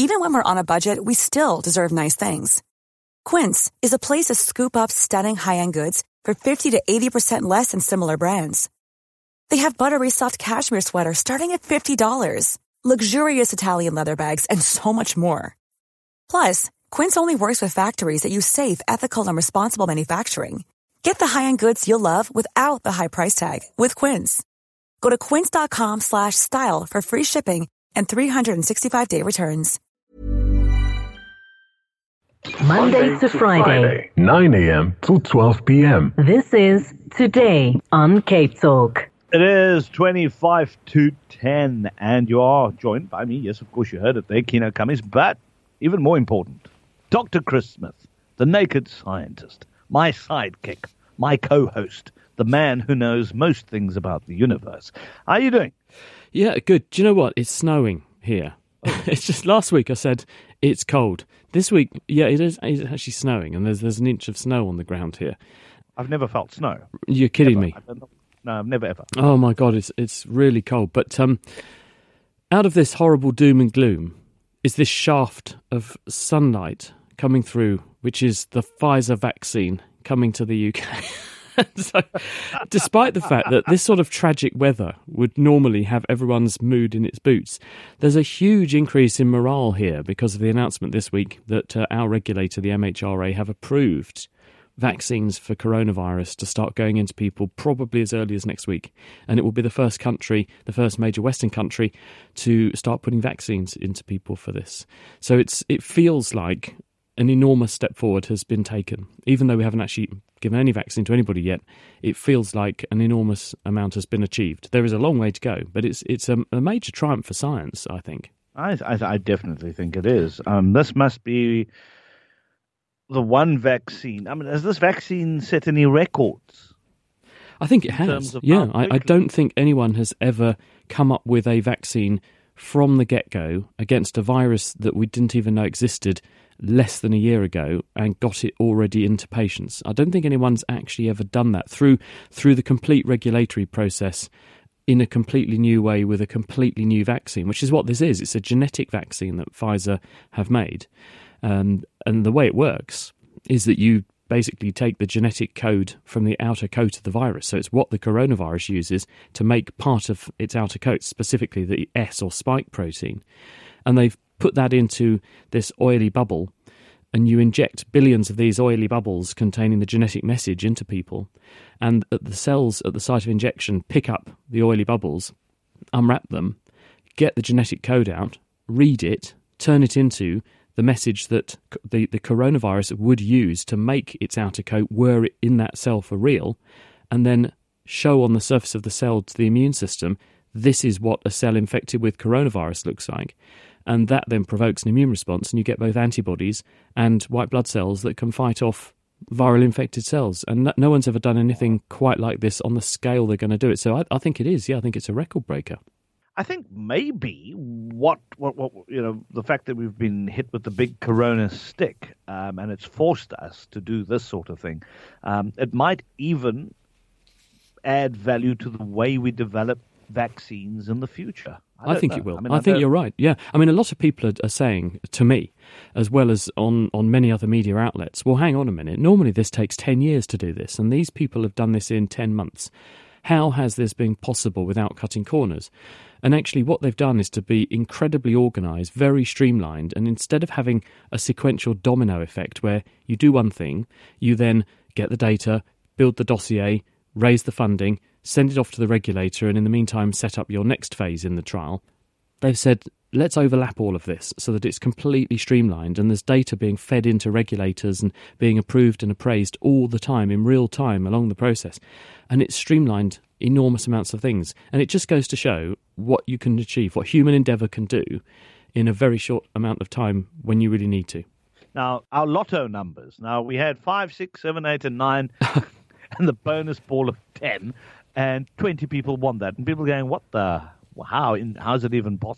Even when we're on a budget, we still deserve nice things. Quince is a place to scoop up stunning high-end goods for 50 to 80% less than similar brands. They have buttery soft cashmere sweaters starting at $50, luxurious Italian leather bags, and so much more. Plus, Quince only works with factories that use safe, ethical, and responsible manufacturing. Get the high-end goods you'll love without the high price tag with Quince. Go to quince.com/style for free shipping and 365-day returns. Monday to Friday, 9 a.m. to 12 p.m. This is Today on Cape Talk. It is 25 to 10, and you are joined by me. Yes, of course, you heard it there, Kino Cummings, but even more important, Dr. Chris Smith, the naked scientist, my sidekick, my co-host, the man who knows most things about the universe. How are you doing? Yeah, good. Do you know what? It's snowing here. It's just last week I said it's cold. This week, yeah, it's actually snowing, and there's an inch of snow on the ground here. I've never felt snow. You're kidding me? No, I've never ever. Oh my God, it's really cold. But out of this horrible doom and gloom is this shaft of sunlight coming through, which is the Pfizer vaccine coming to the UK. So, despite the fact that this sort of tragic weather would normally have everyone's mood in its boots, there's a huge increase in morale here because of the announcement this week that our regulator, the MHRA, have approved vaccines for coronavirus to start going into people probably as early as next week. And it will be the first country, the first major Western country, to start putting vaccines into people for this. So it feels like an enormous step forward has been taken. Even though we haven't actually given any vaccine to anybody yet, it feels like an enormous amount has been achieved. There is a long way to go, but it's a major triumph for science, I think. I definitely think it is. This must be the one vaccine. I mean, has this vaccine set any records? I think it has. Yeah, I don't think anyone has ever come up with a vaccine from the get-go against a virus that we didn't even know existed less than a year ago and got it already into patients. I don't think anyone's actually ever done that through the complete regulatory process in a completely new way with a completely new vaccine, which is what this is. It's a genetic vaccine that Pfizer have made. And the way it works is that you basically take the genetic code from the outer coat of the virus. So it's what the coronavirus uses to make part of its outer coat, specifically the S or spike protein. And they've put that into this oily bubble, and you inject billions of these oily bubbles containing the genetic message into people. And the cells at the site of injection pick up the oily bubbles, unwrap them, get the genetic code out, read it, turn it into the message that the coronavirus would use to make its outer coat, were it in that cell for real, and then show on the surface of the cell to the immune system, this is what a cell infected with coronavirus looks like. And that then provokes an immune response, and you get both antibodies and white blood cells that can fight off viral infected cells. And no one's ever done anything quite like this on the scale they're going to do it. So I think it is. Yeah, I think it's a record breaker. I think maybe what the fact that we've been hit with the big corona stick, and it's forced us to do this sort of thing, it might even add value to the way we develop vaccines in the future. I think it will. I think you're right. Yeah. I mean, a lot of people are saying to me, as well as on many other media outlets, well, hang on a minute. Normally this takes 10 years to do this, and these people have done this in 10 months. How has this been possible without cutting corners? And actually what they've done is to be incredibly organised, very streamlined, and instead of having a sequential domino effect where you do one thing, you then get the data, build the dossier, raise the funding, send it off to the regulator, and in the meantime set up your next phase in the trial. They've said, let's overlap all of this so that it's completely streamlined and there's data being fed into regulators and being approved and appraised all the time, in real time along the process. And it's streamlined enormous amounts of things. And it just goes to show what you can achieve, what human endeavour can do in a very short amount of time when you really need to. Now, our lotto numbers. Now, we had 5, 6, 7, 8, and 9, and the bonus ball of 10, and 20 people won that. And people going, what the... How is it even possible?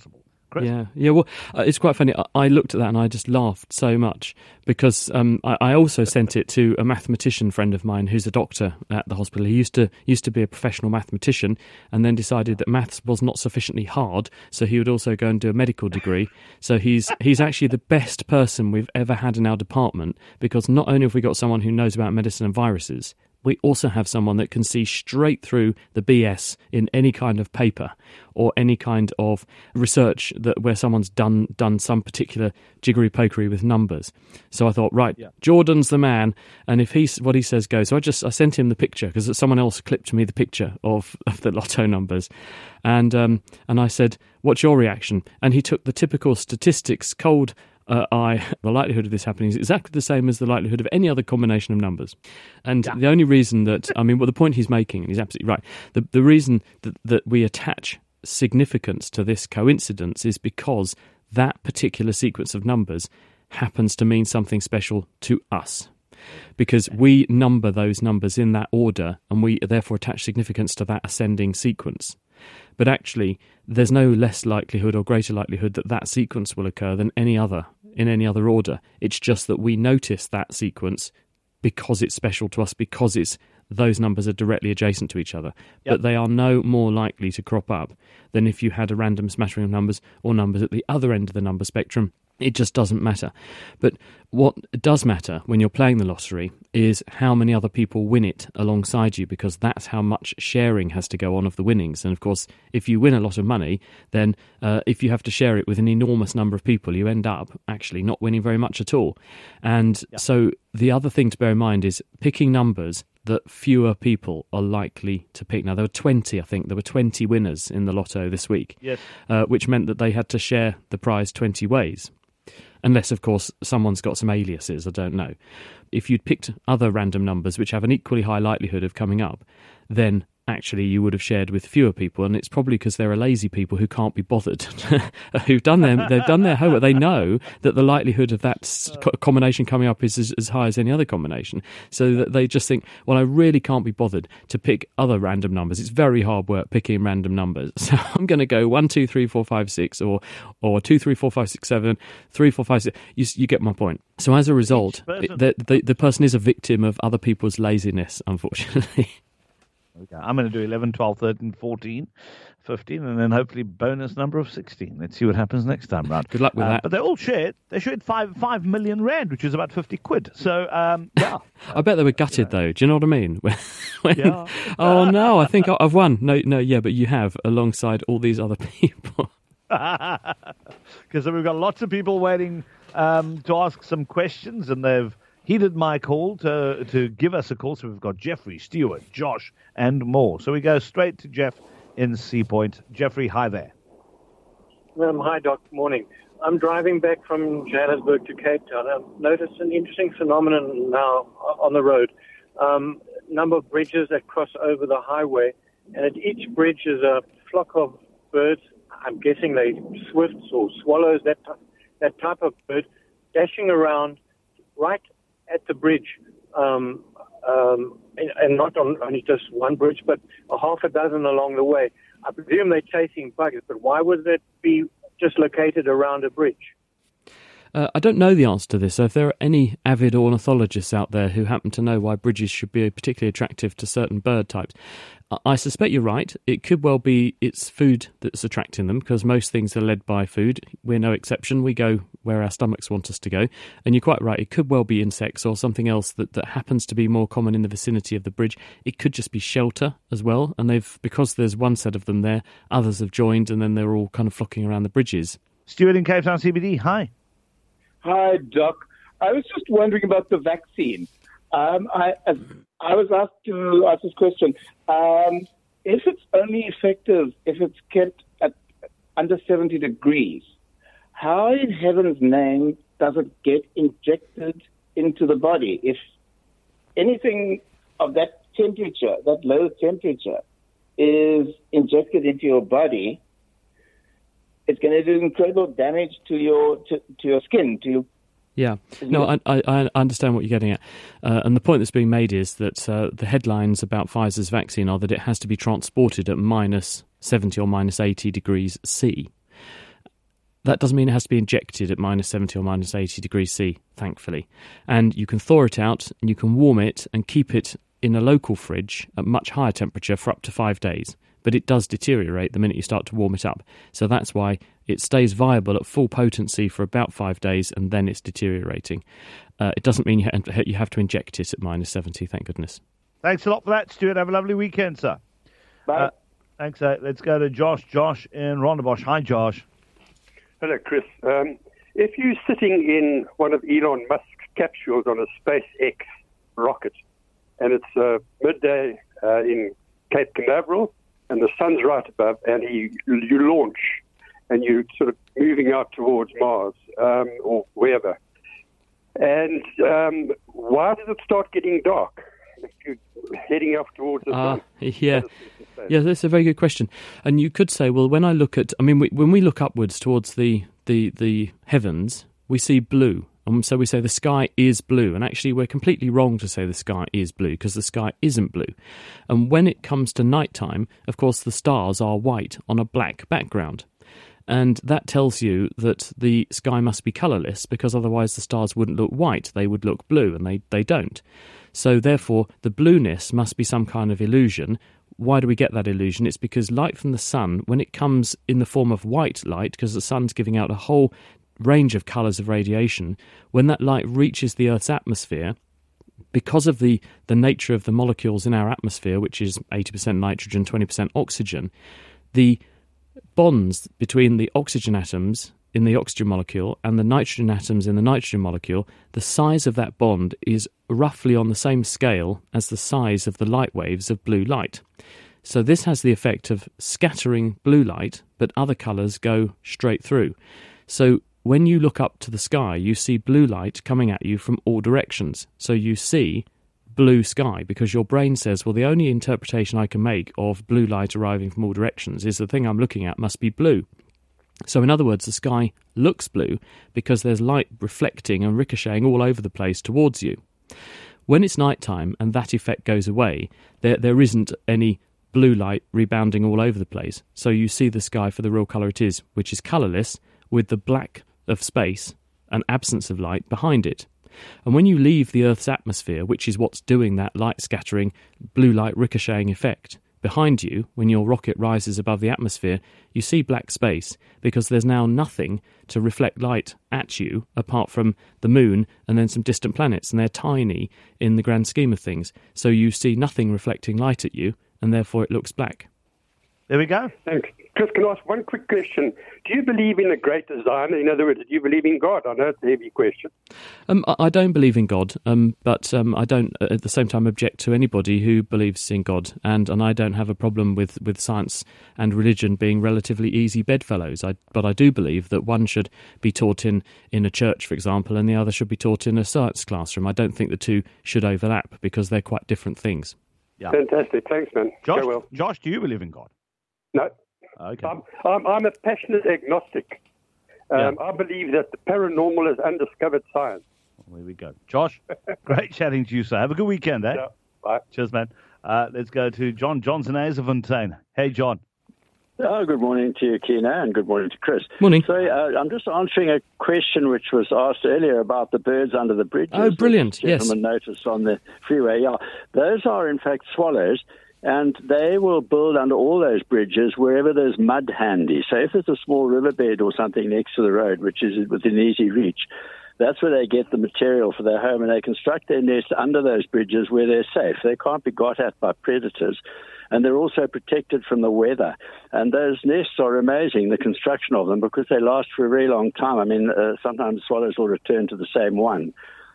Chris? Yeah. Well, it's quite funny. I looked at that and I just laughed so much because I also sent it to a mathematician friend of mine who's a doctor at the hospital. He used to be a professional mathematician and then decided that maths was not sufficiently hard, so he would also go and do a medical degree. So he's actually the best person we've ever had in our department, because not only have we got someone who knows about medicine and viruses, we also have someone that can see straight through the BS in any kind of paper or any kind of research where someone's done some particular jiggery-pokery with numbers. So I thought, right, Jordan's the man, and if what he says goes. So I sent him the picture, because someone else clipped me the picture of the lotto numbers, and I said, what's your reaction? And he took the typical statistics cold the likelihood of this happening is exactly the same as the likelihood of any other combination of numbers. And the only reason that, the point he's making, and he's absolutely right, the reason that we attach significance to this coincidence is because that particular sequence of numbers happens to mean something special to us. Because we number those numbers in that order, and we therefore attach significance to that ascending sequence. But actually, there's no less likelihood or greater likelihood that sequence will occur than in any other order. It's just that we notice that sequence because it's special to us, because those numbers are directly adjacent to each other. Yep. But they are no more likely to crop up than if you had a random smattering of numbers or numbers at the other end of the number spectrum. It just doesn't matter. But what does matter when you're playing the lottery is how many other people win it alongside you, because that's how much sharing has to go on of the winnings. And of course, if you win a lot of money, then if you have to share it with an enormous number of people, you end up actually not winning very much at all. And so the other thing to bear in mind is picking numbers that fewer people are likely to pick. Now, there were 20 winners in the lotto this week, which meant that they had to share the prize 20 ways. Unless, of course, someone's got some aliases, I don't know. If you'd picked other random numbers which have an equally high likelihood of coming up, then actually you would have shared with fewer people, and it's probably because there are lazy people who can't be bothered, they've done their homework. They know that the likelihood of that combination coming up is as high as any other combination, so that they just think, well, I really can't be bothered to pick other random numbers. It's very hard work picking random numbers, so I'm going to go 1, 2, 3, 4, 5, 6, or 2, 3, 4, 5, 6, 7, 3, 4, 5, 6. You get my point. So as a result, the person is a victim of other people's laziness, unfortunately. Okay, I'm going to do 11, 12, 13, 14, 15, and then hopefully bonus number of 16. Let's see what happens next time round. Good luck with that. But they all shared 5 million rand, which is about 50 quid. So, I bet they were gutted, though. Do you know what I mean? Oh, no, I think I've won. No, but you have, alongside all these other people. Because we've got lots of people waiting to ask some questions, and they've heeded my call to give us a call. So we've got Jeffrey, Stuart, Josh, and more. So we go straight to Jeff in Sea Point. Jeffrey, hi there. Hi, Doc. Morning. I'm driving back from Johannesburg to Cape Town. I've noticed an interesting phenomenon now on the road. Number of bridges that cross over the highway, and at each bridge is a flock of birds. I'm guessing they swifts or swallows, that type of bird, dashing around right at the bridge, and not on only just one bridge, but a half a dozen along the way. I presume they're chasing buggers, but why would it be just located around a bridge? I don't know the answer to this, so if there are any avid ornithologists out there who happen to know why bridges should be particularly attractive to certain bird types, I suspect you're right. It could well be it's food that's attracting them, because most things are led by food. We're no exception. We go where our stomachs want us to go. And you're quite right. It could well be insects or something else that happens to be more common in the vicinity of the bridge. It could just be shelter as well. And because there's one set of them there, others have joined, and then they're all kind of flocking around the bridges. Stuart in Cape Town CBD, hi. Hi, Doc. I was just wondering about the vaccine. I was asked to ask this question. If it's only effective if it's kept at under 70 degrees, how in heaven's name does it get injected into the body? If anything of that temperature, that low temperature, is injected into your body, it's going to do incredible damage to your skin, to your... Yeah, no, I understand what you're getting at. And the point that's being made is that the headlines about Pfizer's vaccine are that it has to be transported at minus 70 or minus 80 degrees C. That doesn't mean it has to be injected at minus 70 or minus 80 degrees C, thankfully. And you can thaw it out, and you can warm it and keep it in a local fridge at much higher temperature for up to 5 days. But it does deteriorate the minute you start to warm it up. So that's why it stays viable at full potency for about 5 days, and then it's deteriorating. It doesn't mean you have to inject it at minus 70, thank goodness. Thanks a lot for that, Stuart. Have a lovely weekend, sir. Bye. Thanks. Let's go to Josh. Josh in Rondebosch. Hi, Josh. Hello, Chris. If you're sitting in one of Elon Musk's capsules on a SpaceX rocket, and it's midday in Cape Canaveral, and the sun's right above, and you launch, and you're sort of moving out towards Mars or wherever. And why does it start getting dark if you're heading up towards the sun? Yeah, that's a very good question. And you could say, well, when I look at, when we look upwards towards the heavens, we see blue. And so we say the sky is blue. And actually, we're completely wrong to say the sky is blue, because the sky isn't blue. And when it comes to nighttime, of course, the stars are white on a black background. And that tells you that the sky must be colourless, because otherwise the stars wouldn't look white, they would look blue, and they don't. So therefore, the blueness must be some kind of illusion. Why do we get that illusion? It's because light from the sun, when it comes in the form of white light, because the sun's giving out a whole range of colours of radiation, when that light reaches the Earth's atmosphere, because of the nature of the molecules in our atmosphere, which is 80% nitrogen, 20% oxygen, the bonds between the oxygen atoms in the oxygen molecule and the nitrogen atoms in the nitrogen molecule, the size of that bond is roughly on the same scale as the size of the light waves of blue light. So this has the effect of scattering blue light, but other colours go straight through. So when you look up to the sky, you see blue light coming at you from all directions. So you see blue sky, because your brain says, well, the only interpretation I can make of blue light arriving from all directions is the thing I'm looking at must be blue. So in other words, the sky looks blue because there's light reflecting and ricocheting all over the place towards you. When it's nighttime and that effect goes away, there isn't any blue light rebounding all over the place. So you see the sky for the real colour it is, which is colourless, with the black of space and absence of light behind it. And when you leave the Earth's atmosphere, which is what's doing that light scattering, blue light ricocheting effect, behind you, when your rocket rises above the atmosphere, you see black space, because there's now nothing to reflect light at you apart from the moon and then some distant planets, and they're tiny in the grand scheme of things. So you see nothing reflecting light at you, and therefore it looks black. There we go. Thanks. Chris, can I ask one quick question? Do you believe in a great designer? In other words, do you believe in God? I know it's a heavy question. I don't believe in God, but I don't at the same time object to anybody who believes in God, and I don't have a problem with science and religion being relatively easy bedfellows. But I do believe that one should be taught in a church, for example, and the other should be taught in a science classroom. I don't think the two should overlap, because they're quite different things. Yeah. Fantastic. Thanks, man. Josh, Go well. Josh, do you believe in God? No. Okay. I'm a passionate agnostic. I believe that the paranormal is undiscovered science. Well, there we go. Josh, great chatting to you, sir. Have a good weekend, eh? Yeah, bye. Cheers, man. Let's go to John Johnson, Azafontaine. Hey, John. Good morning to you, Keena, and good morning to Chris. Morning. So I'm just answering a question which was asked earlier about the birds under the bridges. Oh, brilliant, yes. Gentleman noticed on the freeway. Yeah, those are, in fact, swallows. And they will build under all those bridges wherever there's mud handy. So if there's a small riverbed or something next to the road, which is within easy reach, that's where they get the material for their home, and they construct their nest under those bridges where they're safe. They can't be got at by predators, and they're also protected from the weather. And those nests are amazing, the construction of them, because they last for a very long time. I mean, sometimes swallows will return to the same one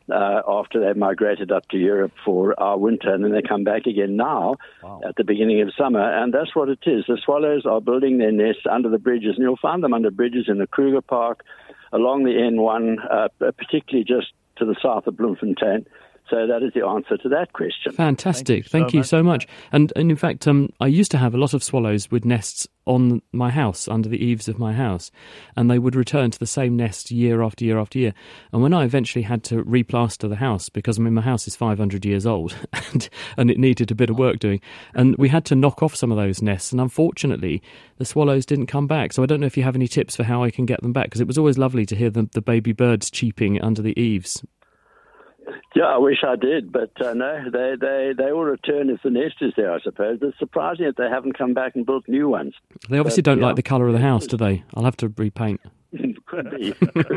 after they've migrated up to Europe for our winter, and then they come back again now at the beginning of summer. And that's what it is. The swallows are building their nests under the bridges, and you'll find them under bridges in the Kruger Park, along the N1, particularly just to the south of Bloemfontein. So that is the answer to that question. Fantastic. Thank you so much. And in fact, I used to have a lot of swallows with nests on my house, under the eaves of my house, and they would return to the same nest year after year after year. And when I eventually had to replaster the house, because my house is 500 years old and it needed a bit of work doing, and we had to knock off some of those nests, and unfortunately the swallows didn't come back. So I don't know if you have any tips for how I can get them back, because it was always lovely to hear the baby birds cheeping under the eaves. Yeah, I wish I did, but no, they will return if the nest is there, I suppose. It's surprising that they haven't come back and built new ones. They obviously don't like the colour of the house, do they? I'll have to repaint. Could be.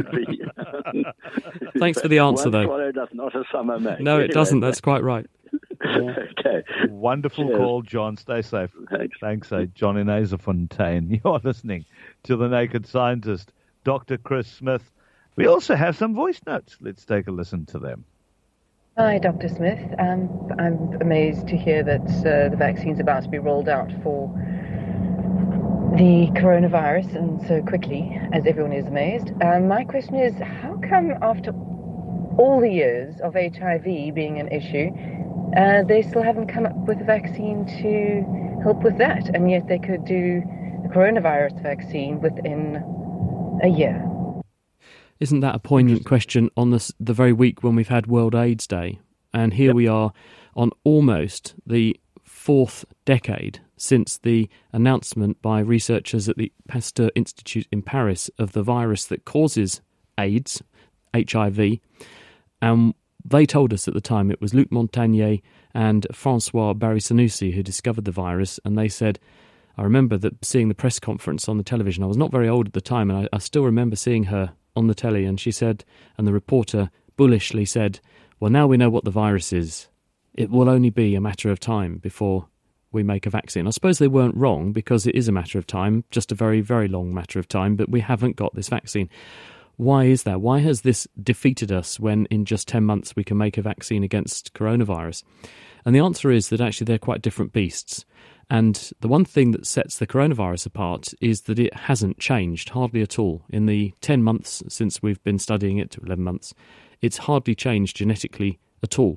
Thanks for the answer, though. One swallow does not a summer make. No, it doesn't. That's quite right. Okay. Wonderful call, John. Stay safe. Thanks, John in Azafontein. You're listening to The Naked Scientist, Dr. Chris Smith. We also have some voice notes. Let's take a listen to them. Hi, Dr. Smith. I'm amazed to hear that the vaccine's about to be rolled out for the coronavirus, and so quickly, as everyone is amazed. My question is, how come after all the years of HIV being an issue, they still haven't come up with a vaccine to help with that, and yet they could do the coronavirus vaccine within a year? Isn't that a poignant question on the very week when we've had World AIDS Day? And here we are on almost the 4th decade since the announcement by researchers at the Pasteur Institute in Paris of the virus that causes AIDS, HIV. And they told us at the time it was Luc Montagnier and Francois Barry-Sanoussi who discovered the virus. And they said, I remember that seeing the press conference on the television. I was not very old at the time, and I still remember seeing her on the telly, and she said, and the reporter bullishly said, well, now we know what the virus is. It will only be a matter of time before we make a vaccine. I suppose they weren't wrong, because it is a matter of time, just a very, very long matter of time, but we haven't got this vaccine. Why is that? Why has this defeated us when in just 10 months we can make a vaccine against coronavirus? And the answer is that actually they're quite different beasts. And the one thing that sets the coronavirus apart is that it hasn't changed hardly at all. In the 10 months since we've been studying it, to 11 months, it's hardly changed genetically at all.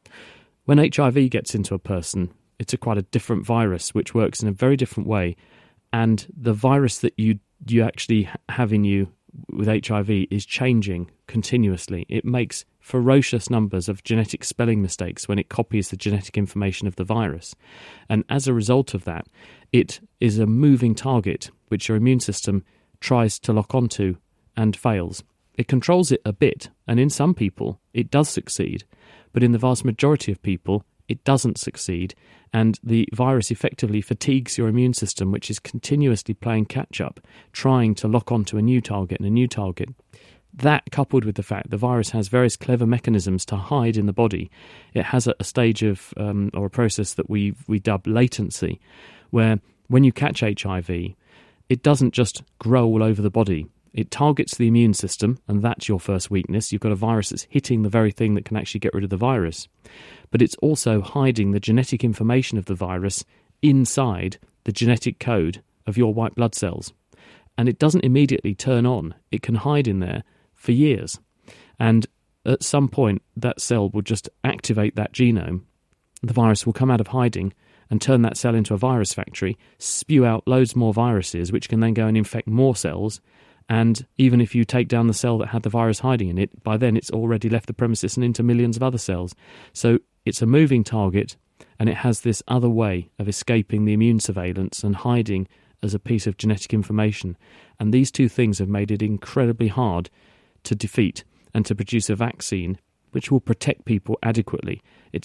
When HIV gets into a person, it's quite a different virus which works in a very different way. And the virus that you actually have in you with HIV is changing continuously. It makes ferocious numbers of genetic spelling mistakes when it copies the genetic information of the virus. And as a result of that, it is a moving target which your immune system tries to lock onto and fails. It controls it a bit, and in some people it does succeed, but in the vast majority of people it doesn't succeed, and the virus effectively fatigues your immune system, which is continuously playing catch-up, trying to lock onto a new target and a new target. That, coupled with the fact the virus has various clever mechanisms to hide in the body, it has a stage of, or a process that we dub latency, where when you catch HIV, it doesn't just grow all over the body. It targets the immune system, and that's your first weakness. You've got a virus that's hitting the very thing that can actually get rid of the virus. But it's also hiding the genetic information of the virus inside the genetic code of your white blood cells. And it doesn't immediately turn on. It can hide in there for years. And at some point, that cell will just activate that genome. The virus will come out of hiding and turn that cell into a virus factory, spew out loads more viruses, which can then go and infect more cells. And even if you take down the cell that had the virus hiding in it, by then it's already left the premises and into millions of other cells. So it's a moving target, and it has this other way of escaping the immune surveillance and hiding as a piece of genetic information. And these two things have made it incredibly hard to defeat and to produce a vaccine which will protect people adequately.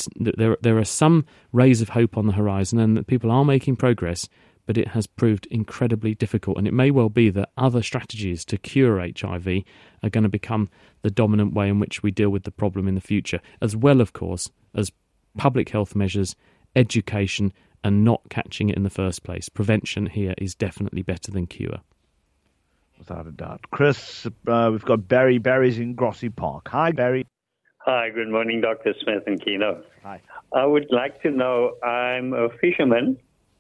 There are some rays of hope on the horizon, and people are making progress, but it has proved incredibly difficult. And it may well be that other strategies to cure HIV are going to become the dominant way in which we deal with the problem in the future, as well, of course, as public health measures, education, and not catching it in the first place. Prevention here is definitely better than cure. Without a doubt. Chris, we've got Barry. Barry's in Grassy Park. Hi, Barry. Hi, good morning, Dr. Smith and Keno. Hi. I would like to know, I'm a fisherman,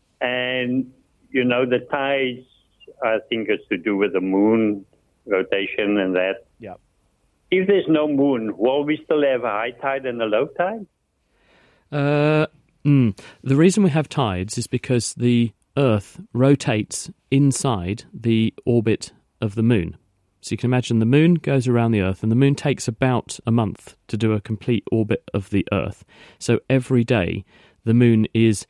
and, you know, the tides, I think it's to do with the moon rotation and that. Yeah. if there's no moon, will we still have a high tide and a low tide? The reason we have tides is because the Earth rotates inside the orbit of the moon. So you can imagine the moon goes around the Earth, and the moon takes about a month to do a complete orbit of the Earth. So every day the moon is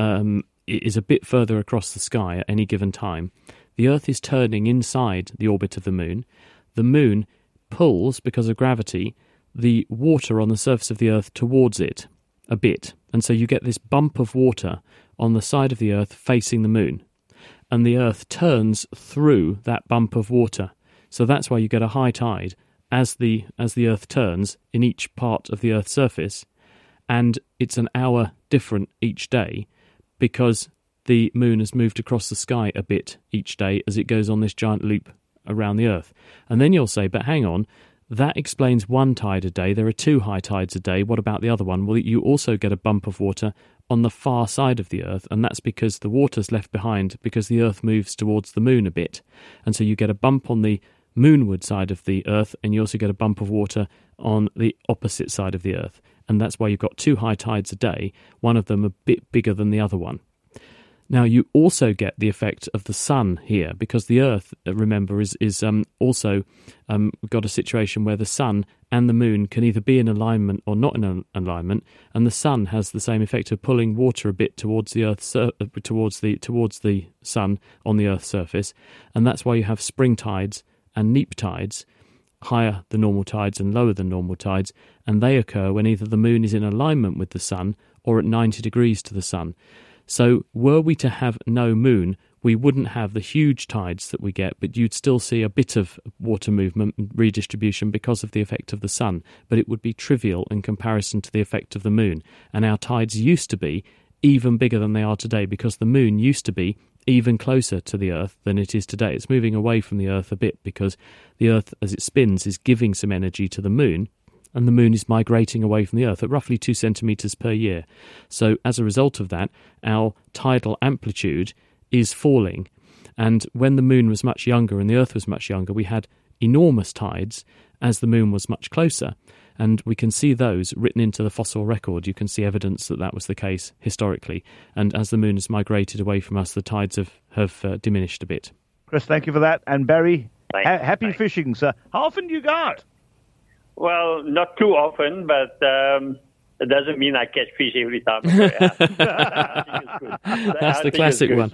a bit further across the sky at any given time. The Earth is turning inside the orbit of the moon. The moon pulls, because of gravity, the water on the surface of the Earth towards it a bit. And so you get this bump of water on the side of the Earth facing the moon. And the Earth turns through that bump of water. So that's why you get a high tide as the Earth turns in each part of the Earth's surface. And it's an hour different each day because the moon has moved across the sky a bit each day as it goes on this giant loop around the Earth. And then you'll say, but hang on, that explains one tide a day. There are 2 high tides a day. What about the other one? Well, you also get a bump of water on the far side of the Earth, and that's because the water's left behind because the Earth moves towards the moon a bit. And so you get a bump on the moonward side of the Earth, and you also get a bump of water on the opposite side of the Earth. And that's why you've got 2 high tides a day, one of them a bit bigger than the other one. Now, you also get the effect of the sun here, because the Earth, remember, is also got a situation where the sun and the moon can either be in alignment or not in alignment, and the sun has the same effect of pulling water a bit towards the Earth, towards the sun on the Earth's surface, and that's why you have spring tides and neap tides, higher than normal tides and lower than normal tides, and they occur when either the moon is in alignment with the sun or at 90 degrees to the sun. So were we to have no moon, we wouldn't have the huge tides that we get, but you'd still see a bit of water movement and redistribution because of the effect of the sun, but it would be trivial in comparison to the effect of the moon. And our tides used to be even bigger than they are today because the moon used to be even closer to the Earth than it is today. It's moving away from the Earth a bit because the Earth, as it spins, is giving some energy to the moon, and the moon is migrating away from the Earth at roughly 2 centimetres per year. So as a result of that, our tidal amplitude is falling. And when the moon was much younger and the Earth was much younger, we had enormous tides as the moon was much closer. And we can see those written into the fossil record. You can see evidence that that was the case historically. And as the moon has migrated away from us, the tides have diminished a bit. Chris, thank you for that. And Barry, happy fishing, sir. How often do you go out? Well, not too often, but it doesn't mean I catch fish every time. That's the classic one.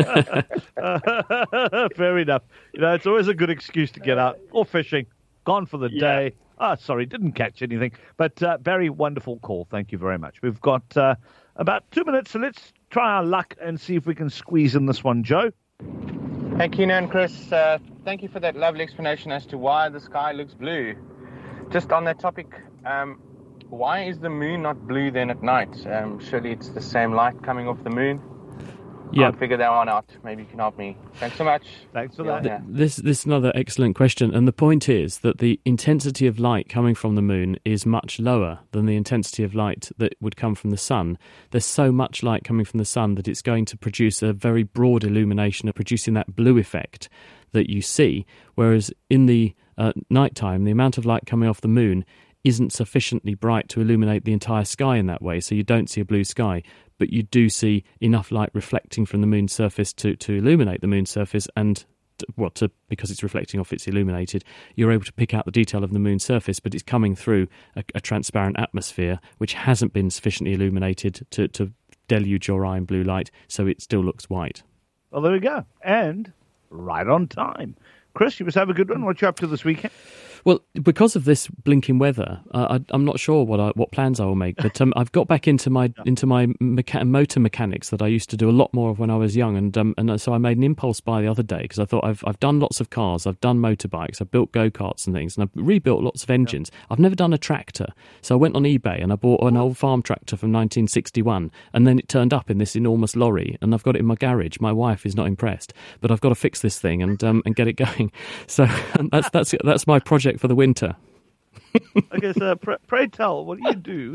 Fair enough. You know, it's always a good excuse to get out. Or fishing. Gone for the day. Sorry, didn't catch anything. But Barry, wonderful call. Thank you very much. We've got about 2 minutes, so let's try our luck and see if we can squeeze in this one. Joe? Hey, Keenan and Chris. Thank you for that lovely explanation as to why the sky looks blue. Just on that topic, why is the moon not blue then at night? Surely it's the same light coming off the moon. Yeah. Can't figure that one out. Maybe you can help me. Thanks so much. Thanks for that. Yeah. This is another excellent question, and the point is that the intensity of light coming from the moon is much lower than the intensity of light that would come from the sun. There's so much light coming from the sun that it's going to produce a very broad illumination of producing that blue effect that you see, whereas in the nighttime, the amount of light coming off the moon isn't sufficiently bright to illuminate the entire sky in that way, so you don't see a blue sky, but you do see enough light reflecting from the moon's surface to illuminate the moon's surface, and because it's reflecting off it's illuminated, you're able to pick out the detail of the moon's surface, but it's coming through a transparent atmosphere which hasn't been sufficiently illuminated to deluge your eye in blue light, so it still looks white. Well, there we go. And right on time. Chris, you must have a good one. What you up to this weekend? Well, because of this blinking weather, I'm not sure what plans I will make. But I've got back into my motor mechanics that I used to do a lot more of when I was young, and so I made an impulse buy the other day because I thought I've done lots of cars, I've done motorbikes, I've built go-karts and things, and I've rebuilt lots of engines. I've never done a tractor, so I went on eBay and I bought an old farm tractor from 1961, and then it turned up in this enormous lorry, and I've got it in my garage. My wife is not impressed, but I've got to fix this thing and get it going. So that's my project for the winter. Okay, so pray tell, what do you do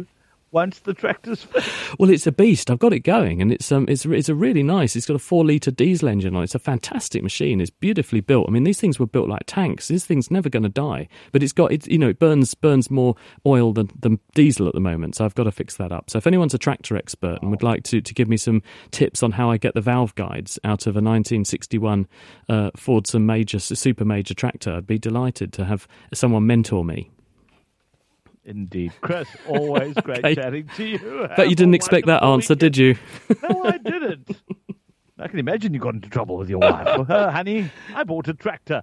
once the tractor's finished? Well, it's a beast. I've got it going, and it's a really nice. It's got a 4-litre diesel engine on it. It's a fantastic machine. It's beautifully built. I mean, these things were built like tanks. This thing's never going to die. But it burns more oil than diesel at the moment. So I've got to fix that up. So if anyone's a tractor expert and would like to give me some tips on how I get the valve guides out of a 1961 Ford super major tractor, I'd be delighted to have someone mentor me. Indeed. Chris, always great chatting to you. Bet you didn't expect that answer, did you? No, I didn't. I can imagine you got into trouble with your wife. Well, honey, I bought a tractor.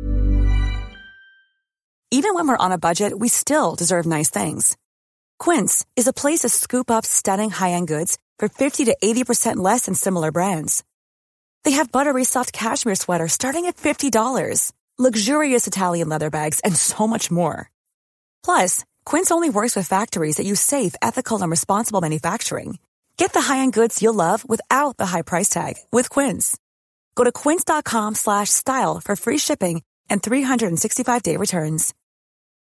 Even when we're on a budget, we still deserve nice things. Quince is a place to scoop up stunning high-end goods for 50 to 80% less than similar brands. They have buttery soft cashmere sweaters starting at $50, luxurious Italian leather bags, and so much more. Plus, Quince only works with factories that use safe, ethical, and responsible manufacturing. Get the high-end goods you'll love without the high price tag with Quince. Go to quince.com/style for free shipping and 365-day returns.